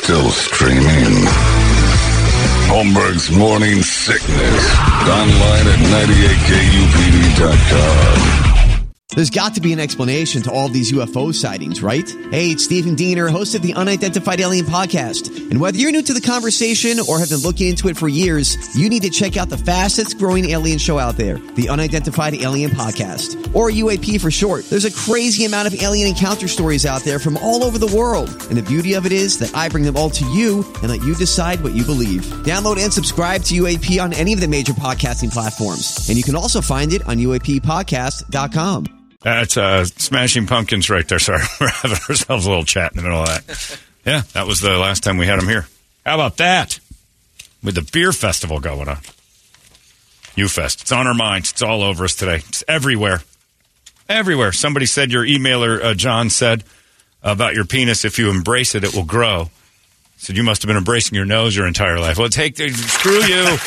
Still streaming. Holmberg's Morning Sickness. Online at 98kupd.com. There's got to be an explanation to all of these UFO sightings, right? Hey, it's Stephen Diener, host of the Unidentified Alien Podcast. And whether you're new to the conversation or have been looking into it for years, you need to check out the fastest growing alien show out there, the Unidentified Alien Podcast, or UAP for short. There's a crazy amount of alien encounter stories out there from all over the world. And the beauty of it is that I bring them all to you and let you decide what you believe. Download and subscribe to UAP on any of the major podcasting platforms. And you can also find it on UAPpodcast.com. That's Smashing Pumpkins right there. Sorry, we're having ourselves a little chat in the middle of that. Yeah, that was the last time we had them here. How about that? With the beer festival going on. U-Fest. It's on our minds. It's all over us today. It's everywhere. Everywhere. Somebody said, your emailer, John, said about your penis, if you embrace it, it will grow. Said you must have been embracing your nose your entire life. Well, screw you.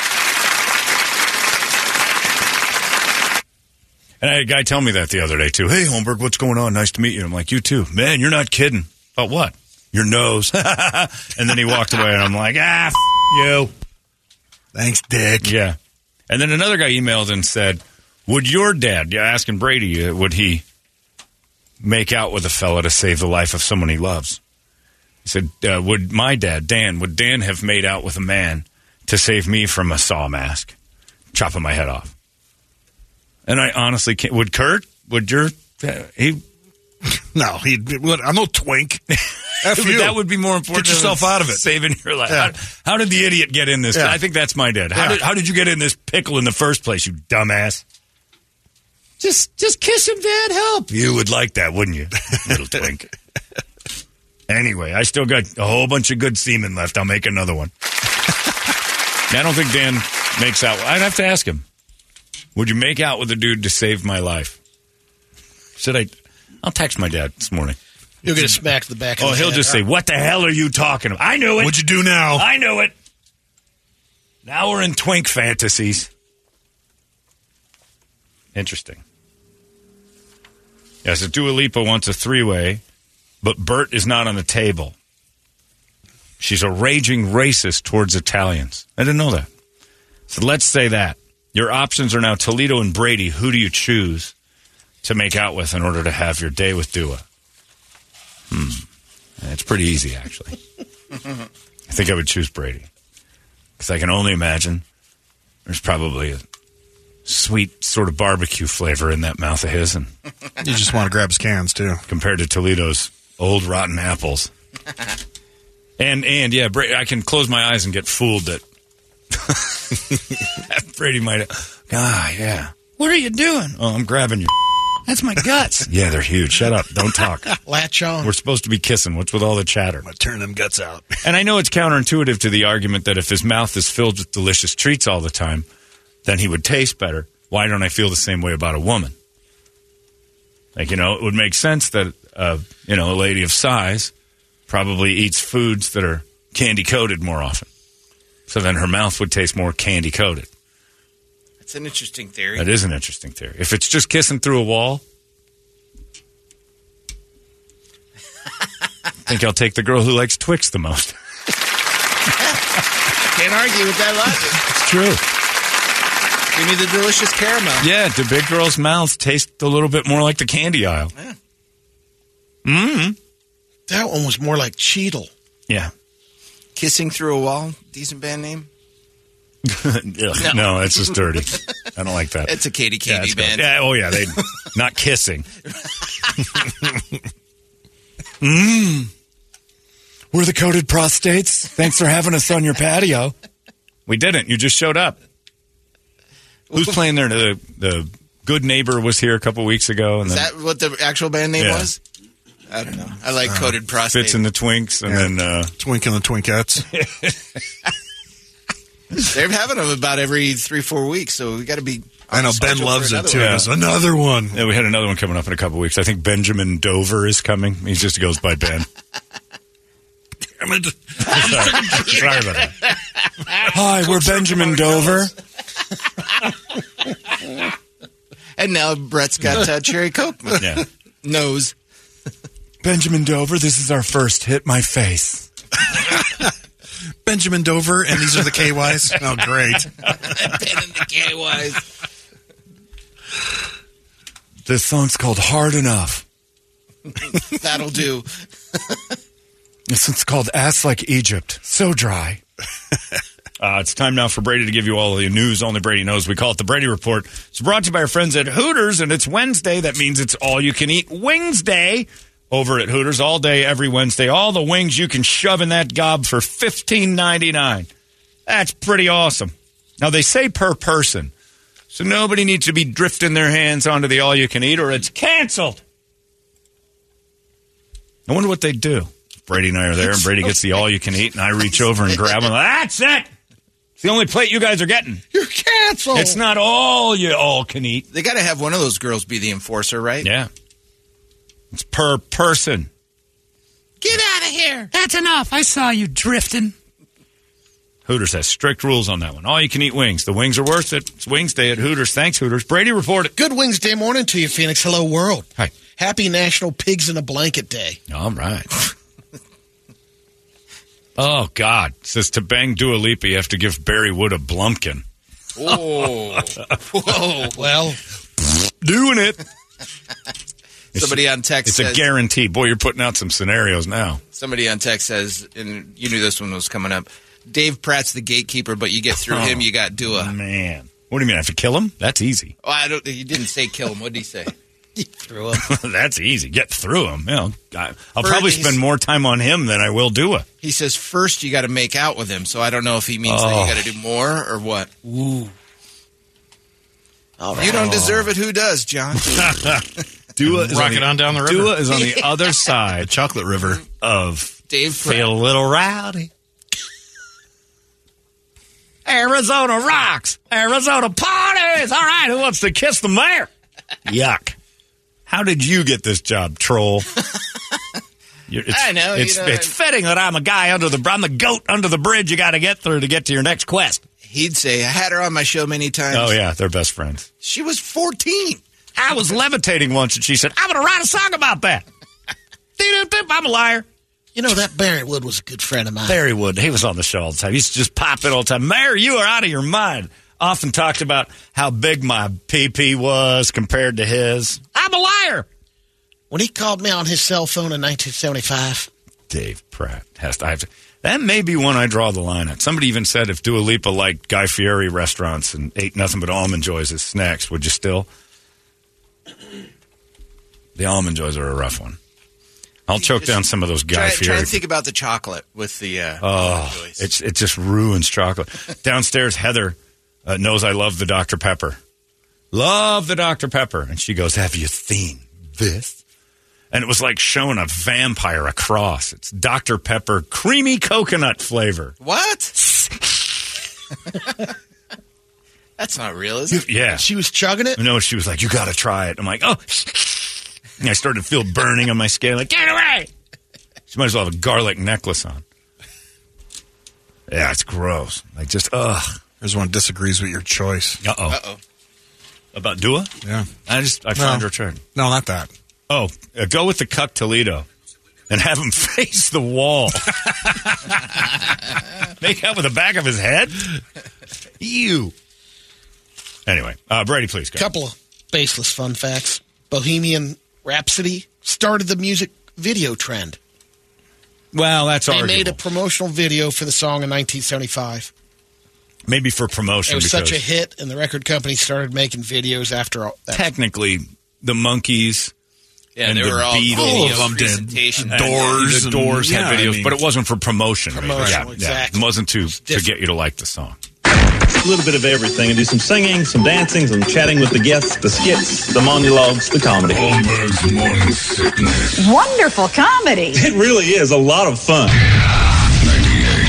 And I had a guy tell me that the other day, too. Hey, Holmberg, what's going on? Nice to meet you. I'm like, you too. Man, you're not kidding. About what? Your nose. And then he walked away, and I'm like, you. Thanks, Dick. Yeah. And then another guy emailed and said, would your dad, asking Brady, would he make out with a fella to save the life of someone he loves? He said, would my dad, Dan, would Dan have made out with a man to save me from a saw mask, chopping my head off? And I honestly can't. Would Kurt? Would your... he? No, I'm no twink. F you. That would be more important. Get yourself out of it. Saving your life. Yeah. How did the idiot get in this? Yeah. I think that's my dad. Yeah. How did you get in this pickle in the first place, you dumbass? Just kiss him, Dad. Help. You would like that, wouldn't you, little twink? Anyway, I still got a whole bunch of good semen left. I'll make another one. I don't think Dan makes out. I'd have to ask him. Would you make out with a dude to save my life? I'll text my dad this morning. You'll get a smack to the back of the he'll head. just say, what the hell are you talking about? I knew it. What'd you do now? I knew it. Now we're in twink fantasies. Interesting. Yeah, so Dua Lipa wants a three-way, but Bert is not on the table. She's a raging racist towards Italians. I didn't know that. So let's say that. Your options are now Toledo and Brady. Who do you choose to make out with in order to have your day with Dua? It's pretty easy, actually. I think I would choose Brady. Because I can only imagine there's probably a sweet sort of barbecue flavor in that mouth of his. And You just want to grab his cans, too. compared to Toledo's old rotten apples. And yeah, I can close my eyes and get fooled that Brady might have, yeah. What are you doing? Oh, I'm grabbing you. That's my guts. Yeah, they're huge. Shut up. Don't talk. Latch on. We're supposed to be kissing. What's with all the chatter? I'm going to turn them guts out. And I know it's counterintuitive to the argument that if his mouth is filled with delicious treats all the time, then he would taste better. Why don't I feel the same way about a woman? Like, it would make sense that, a lady of size probably eats foods that are candy-coated more often. So then her mouth would taste more candy-coated. That's an interesting theory. That is an interesting theory. If it's just kissing through a wall, I think I'll take the girl who likes Twix the most. Can't argue with that logic. It's true. Give me the delicious caramel. Yeah, do big girls' mouths taste a little bit more like the candy aisle? Yeah. Mm-hmm. That one was more like Cheetle. Yeah. Kissing Through a Wall. Decent band name. No, it's just dirty. I don't like that. It's a Katy Candy band. Yeah, they not kissing. We're the coated prostates. Thanks for having us on your patio. We didn't. You just showed up. Who's playing there? The Good Neighbor was here a couple weeks ago. And Is that what the actual band name was? I don't know. I like Coated Prostate. Fits in the Twinks and then Twink and the Twinkettes. They're having them about every 3-4 weeks, so we got to be. I know Ben loves it too. one. There's another one. Yeah, we had another one coming up in a couple weeks. I think Benjamin Dover is coming. He just goes by Ben. Sorry about that. Hi, we're Benjamin Dover. And now Brett's got Cherry Coke nose. Benjamin Dover, this is our first Hit My Face. Benjamin Dover, and these are the KYs. Oh, great. Ben and the KYs. This song's called Hard Enough. That'll do. This one's called Ass Like Egypt. So dry. It's time now for Brady to give you all the news only Brady knows. We call it the Brady Report. It's brought to you by our friends at Hooters, and it's Wednesday. That means it's all-you-can-eat Wings Day over at Hooters all day, every Wednesday. All the wings you can shove in that gob for $15.99. That's pretty awesome. Now, they say per person, so nobody needs to be drifting their hands onto the all-you-can-eat or it's canceled. I wonder what they'd do. Brady and I are there, and Brady gets the all-you-can-eat, and I reach over and grab him. That's it! It's the only plate you guys are getting. You're canceled. It's not all you all can eat. They got to have one of those girls be the enforcer, right? Yeah. It's per person. Get out of here. That's enough. I saw you drifting. Hooters has strict rules on that one. All you can eat wings. The wings are worth it. It's Wings Day at Hooters. Thanks, Hooters. Brady, report it. Good Wings Day morning to you, Phoenix. Hello, world. Hi. Happy National Pigs in a Blanket Day. All right. Oh, God. It says to bang Dua Lipa, you have to give Barry Wood a Blumpkin. Oh. Whoa. Well, Doing it. Somebody on text It's says, a guarantee. Boy, you're putting out some scenarios now. Somebody on text says, and you knew this one was coming up, Dave Pratt's the gatekeeper, but you get through him, you got Dua. Man. What do you mean? I have to kill him? That's easy. Oh, he didn't say kill him. What did he say? he threw up. That's easy. Get through him. You know, I'll probably spend more time on him than I will Dua. He says first you got to make out with him, so I don't know if he means that you got to do more or what. Ooh. You don't deserve it. Who does, John? Dua is Rock it on down the river. Dua is on the other side Chocolate River. of Dave Pratt. Feel a Little Rowdy. Arizona rocks. Arizona parties. All right, who wants to kiss the mayor? Yuck. How did you get this job, troll? I know. It's fitting that I'm a guy I'm the goat under the bridge you got to get through to get to your next quest. He'd say, I had her on my show many times. Oh, yeah, they're best friends. She was 14. I was levitating once, and she said, I'm going to write a song about that. I'm a liar. You know, that Barry Wood was a good friend of mine. Barry Wood, he was on the show all the time. He used to just pop in all the time. Mayor, you are out of your mind. Often talked about how big my PP was compared to his. I'm a liar. When he called me on his cell phone in 1975. Dave Pratt has to. That may be one I draw the line at. Somebody even said if Dua Lipa liked Guy Fieri restaurants and ate nothing but Almond Joys as snacks, would you still? The Almond Joys are a rough one. I'll choke down some of those Guy Fieri. Try and think about the chocolate with the Joys. It just ruins chocolate. Downstairs, Heather knows I love the Dr. Pepper. Love the Dr. Pepper. And she goes, have you seen this? And it was like showing a vampire across. It's Dr. Pepper creamy coconut flavor. What? That's not real, is it? Yeah. She was chugging it? No, she was like, you got to try it. I'm like, oh. And I started to feel burning on my skin. Like, get away. She might as well have a garlic necklace on. Yeah, it's gross. Like, just, ugh. There's one disagrees with your choice. Uh-oh. About Dua? Yeah. I find her attractive. No, not that. Oh, go with the Cuck Toledo and have him face the wall. Make out with the back of his head? Ew. Anyway, Brady, please go. Couple of baseless fun facts. Bohemian Rhapsody started the music video trend. Well, that's They arguable. made a promotional video for the song in 1975. Maybe for promotion. It was because such a hit, and the record company started making videos after all that. technically, the Monkees Yeah, and they the were all Beatles all of them did. presentation. and Doors the Doors and- had yeah, videos, I mean- but it wasn't for promotion. right? Promotional, Yeah, exactly. It wasn't to get you to like the song. A little bit of everything. I do some singing, some dancing, some chatting with the guests, the skits, the monologues, the comedy. Holmberg's Morning Sickness. Wonderful comedy. It really is a lot of fun. 98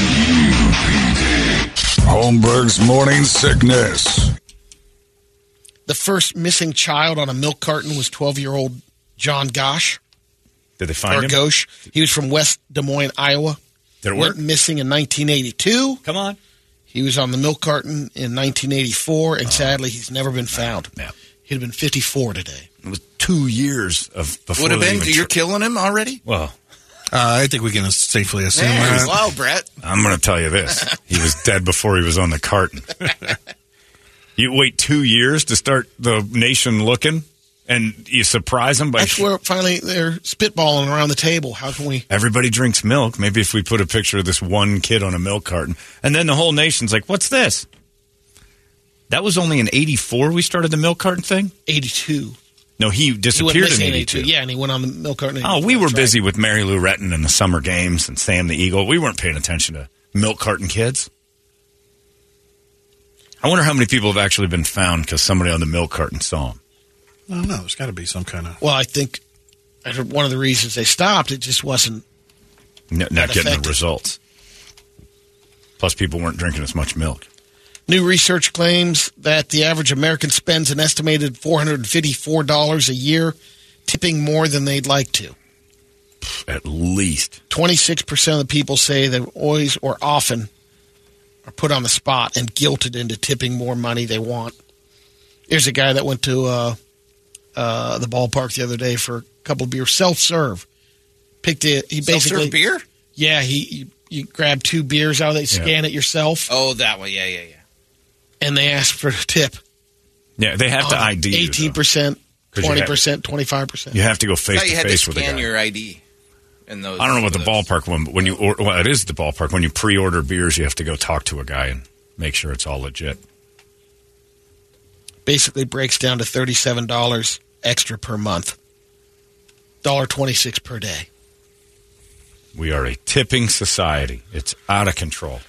KUPD. Holmberg's Morning Sickness. The first missing child on a milk carton was 12-year-old John Gosh. Did they find him? Gosh. He was from West Des Moines, Iowa. Did it work? Went missing in 1982. Come on. He was on the milk carton in 1984, and sadly, he's never been found. Yeah. He'd have been 54 today. It was 2 years of before Would have they been. even You're killing him already? Well, I think we can safely assume that. Wow, Brett. I'm going to tell you this. He was dead before he was on the carton. You wait 2 years to start the nation looking, and you surprise them by... That's where finally they're spitballing around the table. How can we... Everybody drinks milk. Maybe if we put a picture of this one kid on a milk carton, and then the whole nation's like, what's this? That was only in 84 we started the milk carton thing? 82. No, he disappeared in 82. Yeah, and he went on the milk carton. Oh, we were busy with Mary Lou Retton and the summer games and Sam the Eagle. We weren't paying attention to milk carton kids. I wonder how many people have actually been found because somebody on the milk carton saw him. I don't know. There's got to be some kind of... Well, I think one of the reasons they stopped, it just wasn't not getting effective. the results. Plus, people weren't drinking as much milk. New research claims that the average American spends an estimated $454 a year, tipping more than they'd like to. At least. 26% of the people say they always or often are put on the spot and guilted into tipping more money they want. Here's a guy that went to the ballpark the other day for a couple of beers, self-serve. Picked it. He basically Self-serve beer? Yeah, you grab 2 beers out of it, scan it yourself. Oh, that way. Yeah. And they ask for a tip. Yeah, they have to ID you. 18%, 20%, 25%. You have to go face You to had to face with a scan guy. your ID. In those, I don't know what the ballpark one, but when it is the ballpark. When you pre-order beers, you have to go talk to a guy and make sure it's all legit. Basically breaks down to $37 extra per month. $1.26 per day. We are a tipping society. It's out of control.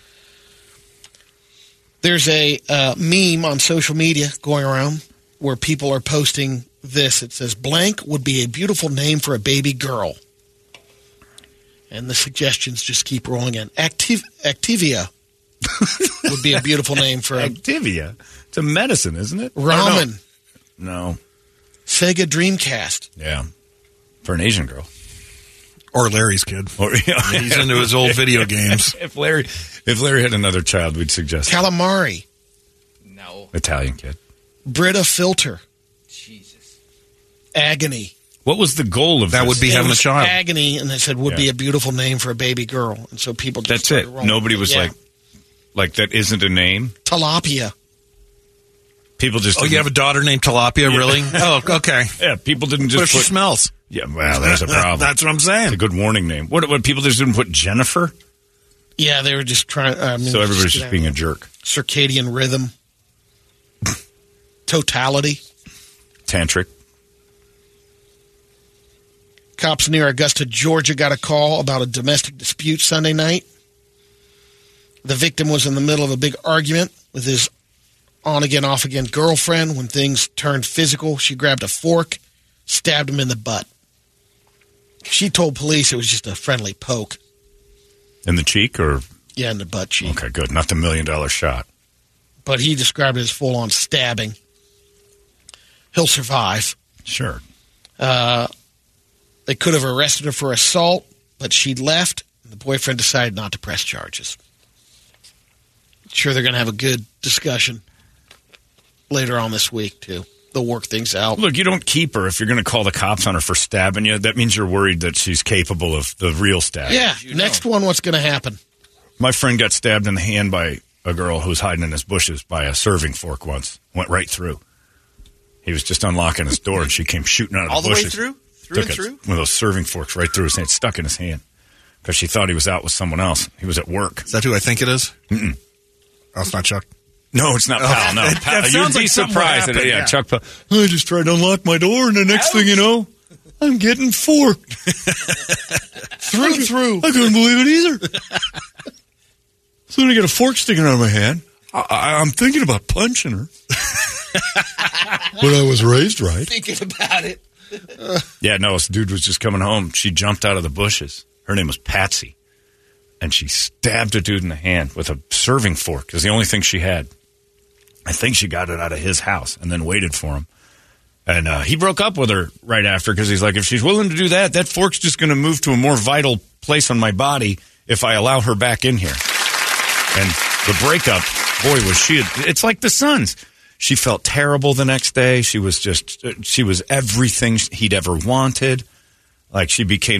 There's a meme on social media going around where people are posting this. It says, blank would be a beautiful name for a baby girl. And the suggestions just keep rolling in. Activia would be a beautiful name for a... Activia? It's a medicine, isn't it? Ramen. No. Sega Dreamcast. Yeah. For an Asian girl. Or Larry's kid. Or, He's into his old video games. If Larry had another child, we'd suggest Calamari. No. Italian kid. Brita Filter. Jesus. Agony. What was the goal of That this? would be It having a was child. Agony, and they said would be a beautiful name for a baby girl. And so people just That's started it. rolling. Nobody was Yeah. like that isn't a name. Tilapia. People just Oh, you have a daughter named Tilapia, really? Oh, okay. yeah. People didn't What just if she put. smells? Yeah, well, there's a problem. That's what I'm saying. It's a good warning name. What people just didn't put Jennifer? Yeah, they were just trying. So everybody's just being a jerk. Circadian rhythm. Totality. Tantric. Cops near Augusta, Georgia got a call about a domestic dispute Sunday night. The victim was in the middle of a big argument with his on-again, off-again girlfriend. When things turned physical, she grabbed a fork, stabbed him in the butt. She told police it was just a friendly poke. In the cheek or? Yeah, in the butt cheek. Okay, good. Not the $1 million shot. But he described it as full-on stabbing. He'll survive. Sure. They could have arrested her for assault, but she left, and the boyfriend decided not to press charges. Sure, they're going to have a good discussion later on this week, too. They'll work things out. Look, you don't keep her if you're going to call the cops on her for stabbing you. That means you're worried that she's capable of the real stabbing. Yeah, next one, what's going to happen? My friend got stabbed in the hand by a girl who was hiding in his bushes by a serving fork once. Went right through. He was just unlocking his door, and she came shooting out of All the the way bushes. through? Took one of those serving forks right through his hand, stuck in his hand, because she thought he was out with someone else. He was at work. Is that who I think it is? Mm-mm. Oh, it's not Chuck. No, it's not Pal. No, That Pal. sounds You'd be like something surprised. would happen, Yeah, yeah. Chuck Pal. I just tried to unlock my door, and the next thing you know, I'm getting forked. Through. I couldn't believe it either. So then I get a fork sticking out of my hand. I'm thinking about punching her. But I was raised right. Thinking about it. Yeah, no, this dude was just coming home. She jumped out of the bushes. Her name was Patsy. And she stabbed a dude in the hand with a serving fork. It was the only thing she had. I think she got it out of his house and then waited for him. And he broke up with her right after because he's like, if she's willing to do that, that fork's just going to move to a more vital place on my body if I allow her back in here. And the breakup, boy, was she... It's like the Suns. She felt terrible the next day. She was everything he'd ever wanted. Like, she became this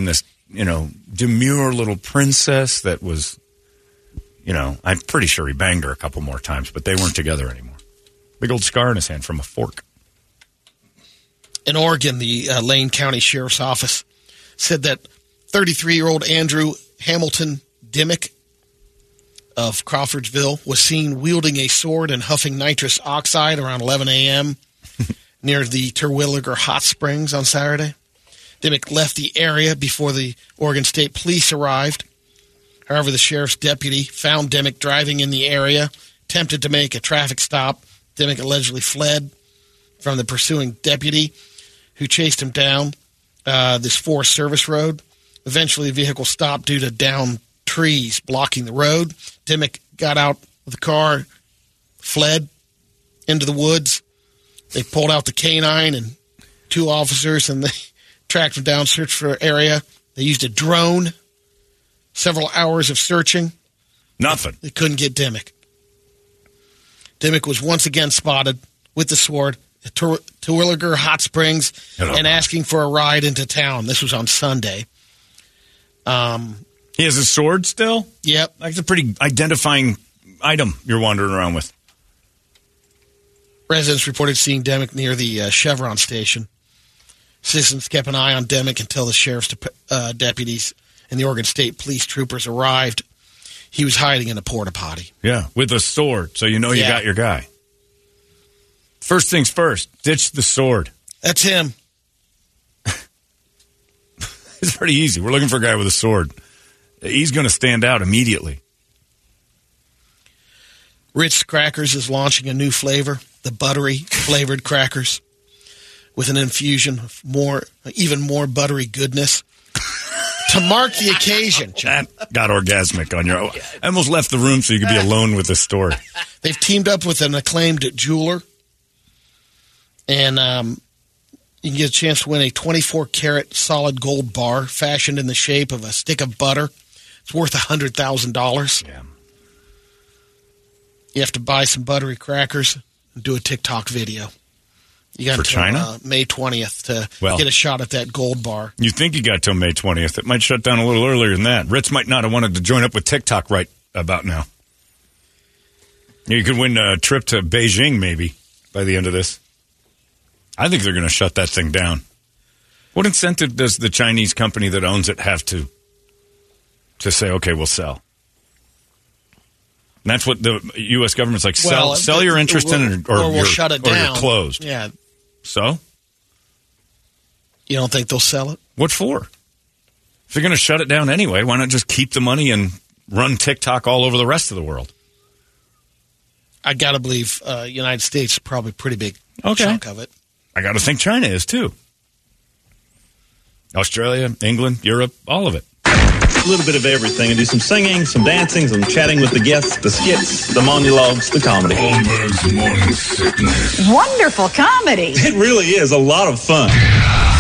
demure little princess that was, I'm pretty sure he banged her a couple more times, but they weren't together anymore. Big old scar in his hand from a fork. In Oregon, the Lane County Sheriff's Office said that 33-year-old Andrew Hamilton Dimmick of Crawfordsville was seen wielding a sword and huffing nitrous oxide around 11 a.m. near the Terwilliger Hot Springs on Saturday. Dimmick left the area before the Oregon State Police arrived. However, the sheriff's deputy found Dimmick driving in the area, attempted to make a traffic stop. Dimmick allegedly fled from the pursuing deputy, who chased him down this Forest Service road. Eventually, the vehicle stopped due to downed trees blocking the road. Dimmick got out of the car, fled into the woods. They pulled out the canine and 2 officers, and they tracked him down, searched for an area. They used a drone. Several hours of searching. Nothing. They couldn't get Dimmick. Dimmick was once again spotted with the sword at Terwilliger Hot Springs and asking for a ride into town. This was on Sunday. He has a sword still? Yep. That's a pretty identifying item you're wandering around with. Residents reported seeing Dimmick near the Chevron station. Citizens kept an eye on Dimmick until the sheriff's deputies and the Oregon State Police troopers arrived. He was hiding in a porta potty. Yeah, with a sword, so you got your guy. First things first, ditch the sword. That's him. It's pretty easy. We're looking for a guy with a sword. He's going to stand out immediately. Ritz Crackers is launching a new flavor, the buttery flavored crackers, with an infusion of even more buttery goodness. To mark the occasion, John. That got orgasmic on your... I almost left the room so you could be alone with this story. They've teamed up with an acclaimed jeweler, and you can get a chance to win a 24-karat solid gold bar fashioned in the shape of a stick of butter. It's worth $100,000. Yeah. You have to buy some buttery crackers and do a TikTok video. You got for until, China? May 20th to get a shot at that gold bar. You think you got till May 20th. It might shut down a little earlier than that. Ritz might not have wanted to join up with TikTok right about now. You could win a trip to Beijing maybe by the end of this. I think they're going to shut that thing down. What incentive does the Chinese company that owns it have to say, okay, we'll sell? And that's what the U.S. government's like, sell your interest in it or we'll shut it down. Or you're closed. Yeah. So? You don't think they'll sell it? What for? If you're going to shut it down anyway, why not just keep the money and run TikTok all over the rest of the world? I got to believe United States is probably a pretty big chunk of it. I got to think China is, too. Australia, England, Europe, all of it. A little bit of everything. I do some singing, some dancing, some chatting with the guests, the skits, the monologues, the comedy. Holmberg's Morning Sickness. Wonderful comedy. It really is a lot of fun. 98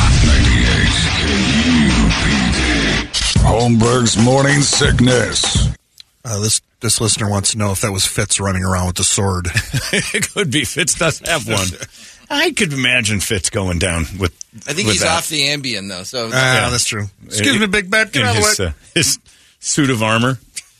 Holmberg's Morning Sickness. This listener wants to know if that was Fitz running around with the sword. It could be. Fitz does have one. I could imagine Fitz going down with. I think he's off the Ambien though. So that's true. Excuse me, Big Bad. Get out of the way. His suit of armor.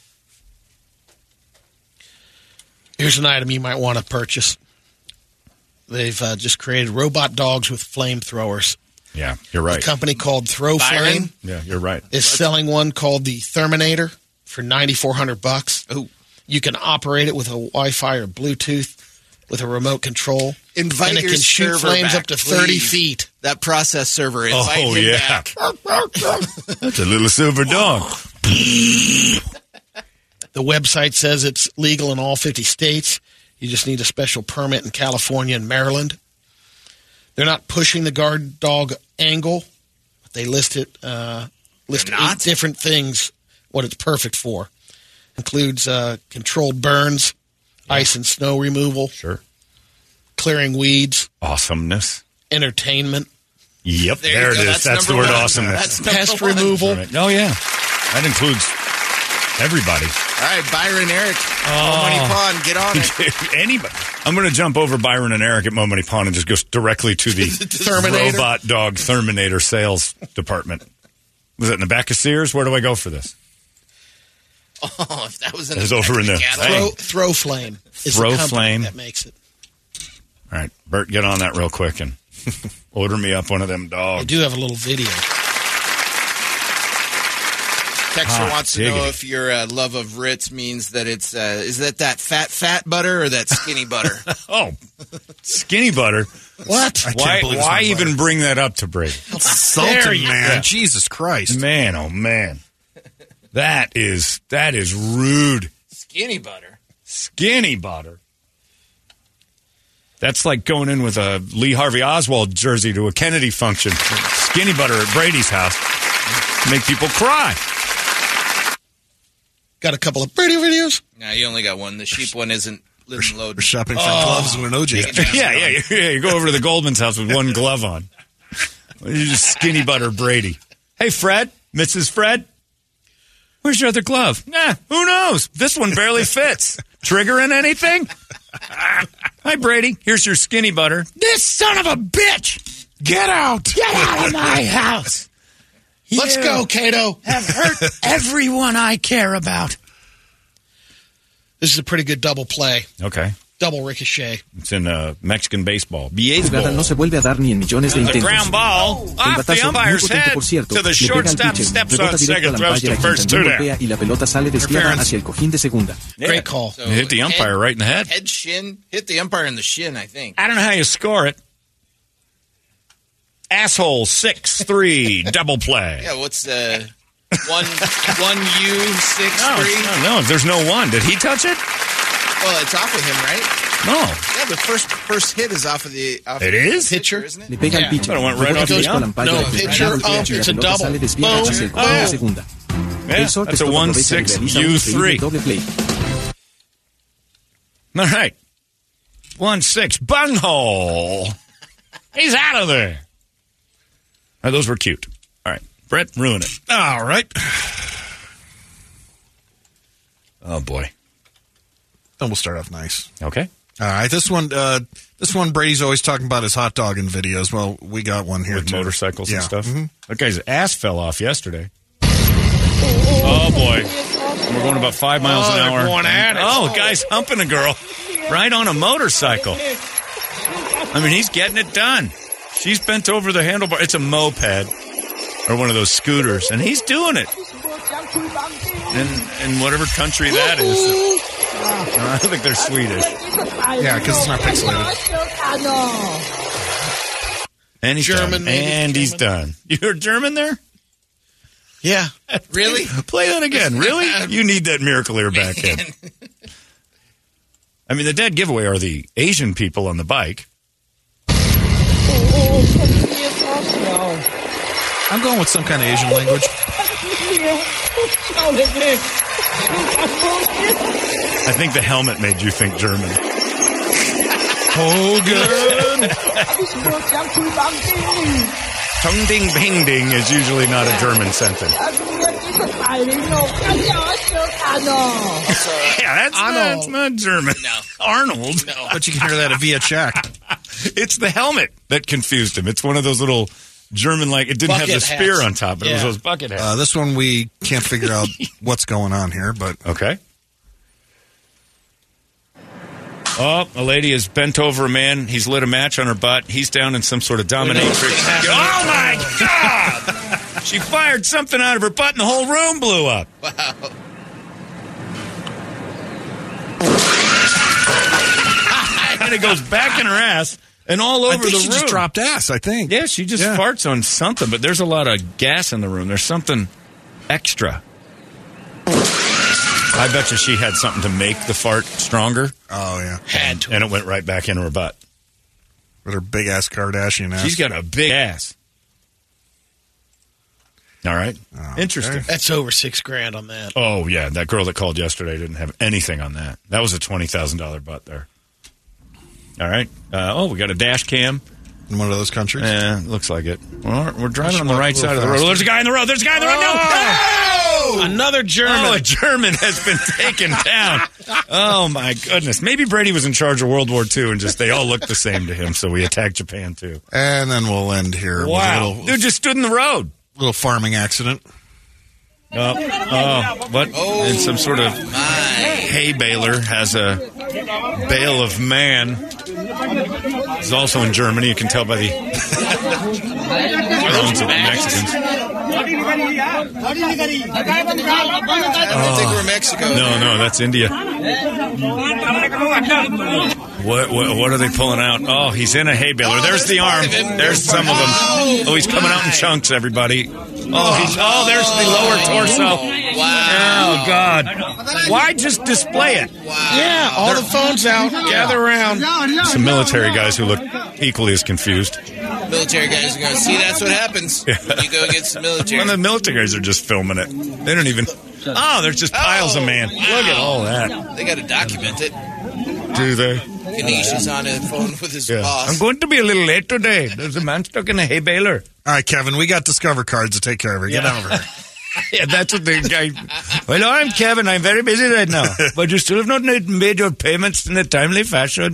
Here's an item you might want to purchase. They've just created robot dogs with flamethrowers. Yeah, you're right. A company called Throw Flame. Yeah, you're right. Is selling one called the Terminator for $9,400. Oh, you can operate it with a Wi-Fi or Bluetooth with a remote control. Invite and it your can shoot server flames back, up to please. 30 feet. That process server. Invite him back. That's a little silver dog. The website says it's legal in all 50 states. You just need a special permit in California and Maryland. They're not pushing the guard dog angle, but they list 8 different things what it's perfect for. Includes controlled burns, ice and snow removal, Sure. clearing weeds, Awesomeness. entertainment, Yep, there it you go. is. That's the word awesomeness. That's pest number one. removal. Right. Oh, yeah. That includes everybody. All right, Byron, Eric, Money Pond, get on it. Anybody. I'm going to jump over Byron and Eric at Mo Money Pond and just go directly to the Terminator. robot dog Terminator sales department. Was it in the back of Sears? Where do I go for this? Oh, if that was in It was the over in the Throw Flame. Is Throw the company Flame. that makes it. All right, Bert, get on that real quick and order me up one of them I dogs. do have a little video. Texter wants to know if your love of Ritz means that it's is that fat butter or that skinny butter? Oh, skinny butter. What? I can't believe it's Why not even butter. bring that up to Brady? Sultan, man. Jesus Christ. Man, oh man, that is rude. Skinny butter. Skinny butter. That's like going in with a Lee Harvey Oswald jersey to a Kennedy function. Skinny butter at Brady's house. Make people cry. Got a couple of Brady videos. No, you only got one. The sheep one isn't living low. We're shopping for gloves and an OJ. Yeah. You go over to the Goldman's house with one glove on. You just skinny butter Brady. Hey, Fred, Mrs. Fred, where's your other glove? Nah, who knows? This one barely fits. Triggering anything? Hi, Brady. Here's your skinny butter. This son of a bitch! Get out! Get out of my house! Let's go, Cato. Have hurt everyone I care about. This is a pretty good double play. Okay. Double ricochet. It's in Mexican baseball. Jugada no se vuelve a dar ni en millones de The intentos. ground ball El off the batazo, muy umpire's potente head por cierto, to the le pega al shortstop, pitcher, steps rebota on directo second, al throws umpire, to first, quien también 2 down. golpea y la pelota sale desviada hacia el cojín de segunda. Great call. So Hit the umpire right in the head. Head shin. Hit the umpire in the shin, I think. I don't know how you score it. Asshole 6-3 double play. Yeah, what's the 1U6-3? No, there's no one. Did he touch it? Well, it's off of him, right? No. Yeah, the first hit is off of the. It is? Pitcher, isn't it? Le pega al pitcher. But it went right rebota off the directo al ump. umpire, No, quien pitcher, también golpea ump, y la it's a pelota double. sale desviada hacia el cojín de segunda. Yeah, El short that's a que toca cabeza y 1-6 realiza un increíble U3. doble play. All right. 1-6 bunghole. He's out of there. Oh, those were cute. All right. Brett, ruin it. All right. Oh, boy. And we'll start off nice. Okay. All right. This one, Brady's always talking about his hot dog in videos. Well, we got one here With too. motorcycles Yeah. and stuff. Mhm. That guy's ass fell off yesterday. Oh, boy. We're going about 5 miles an hour. they're going at it. Oh, guy's humping a girl right on a motorcycle. I mean, he's getting it done. She's bent over the handlebar. It's a moped or one of those scooters, and he's doing it. In whatever country that is. I think they're Swedish. Yeah, because it's not pixelated. And he's German, done. maybe. And he's done. You heard German there? Yeah. Really? Play that again. Really? You need that miracle ear back in. I mean, the dead giveaway are the Asian people on the bike. I'm going with some kind of Asian language. I think the helmet made you think German. Hogan. Tung ding bing ding is usually not a German sentence. Yeah, that's not German. No. Arnold. No. But you can hear that via check. It's the helmet that confused him. It's one of those little German, like, it didn't have the Bucket spear hats. on top, but it was Yeah. those bucket hats. This one we can't figure out what's going on here, but Okay. Oh, a lady is bent over a man. He's lit a match on her butt. He's down in some sort of dominatrix. Oh, my God! She fired something out of her butt and the whole room blew up. Wow. And it goes back in her ass and all over I think the she room. just dropped ass, I think. Yeah, she just farts on something, but there's a lot of gas in the room. There's something extra. I bet you she had something to make the fart stronger, Oh, yeah. Had to. and it went right back into her butt. With her big-ass Kardashian ass. She's got a big ass. All right. Interesting. That's over $6,000 on that. Oh, yeah. That girl that called yesterday didn't have anything on that. That was a $20,000 butt there. All right. We got a dash cam. In one of those countries. Looks like it. Well, we're driving She on the went right a little side of the road. faster. There's a guy in the road. There's a guy in the road. No! Another German. Oh, a German has been taken down. Oh, my goodness. Maybe Brady was in charge of World War II and just they all looked the same to him, so we attacked Japan, too. And then we'll end here. Wow. With a Dude just stood in the road. Little farming accident. What? Oh, and some sort of my. hay baler has a bale of man. He's also in Germany. You can tell by the tones of the Mexicans. I don't think we're Mexico. No, that's India. What are they pulling out? Oh, he's in a hay baler. There's the arm. There's some of them. Oh, he's coming out in chunks, everybody. There's the lower torso. Wow. Oh, God. Why just display it? Wow. Yeah, all the phones out. Gather around. Some military guys who look equally as confused. Military guys are going to see that's what happens when you go against the military. When the military guys are just filming it. They don't even... Oh, there's just piles of man. Wow. Look at all that. They got to document it. Do they? Ganesh is on his phone with his boss. I'm going to be a little late today. There's a man stuck in a hay baler. All right, Kevin, we got Discover cards to take care of her. Get over here. Yeah, that's what the guy... Well, I'm Kevin. I'm very busy right now. But you still have not made your payments in a timely fashion.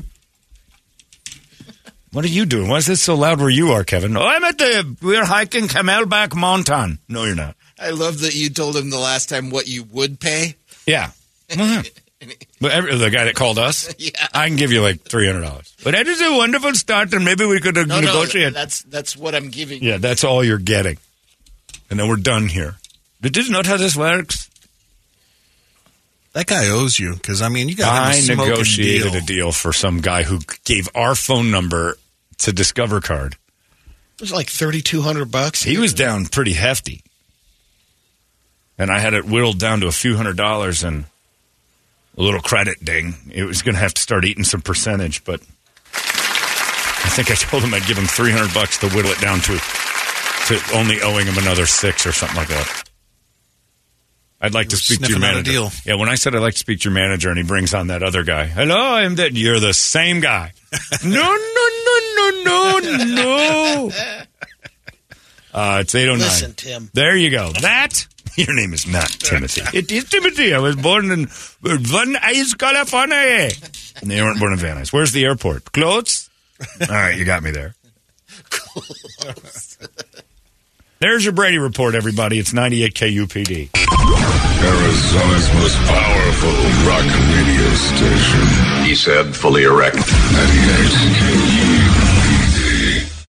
What are you doing? Why is this so loud where you are, Kevin? Oh, we're hiking Camelback Mountain. No, you're not. I love that you told him the last time what you would pay. Yeah. But the guy that called us, Yeah. I can give you like $300. But that is a wonderful start, and maybe we could negotiate. No, that's what I'm giving. Yeah, that's all you're getting. And then we're done here. This is not how this works. That guy owes you, because, you got I him a smoking negotiated deal. a deal for some guy who gave our phone number to Discover Card. It was like $3,200. He was down pretty hefty. And I had it whittled down to a few $100s and a little credit ding. It was going to have to start eating some percentage, but I think I told him I'd give him $300 to whittle it down to only owing him another $6 or something like that. I'd like to speak to your manager. Deal. Yeah, when I said I'd like to speak to your manager and he brings on that other guy. Hello, I'm that. You're the same guy. No. It's 8:09. Listen, Tim. There you go. That, your name is not Timothy. It is Timothy. I was born in Van Nuys, California. And they weren't born in Van Nuys. Where's the airport? Close? All right, you got me there. There's your Brady Report, everybody. It's 98 KUPD. Arizona's most powerful rock radio station. He said, fully erect. 98 KUPD.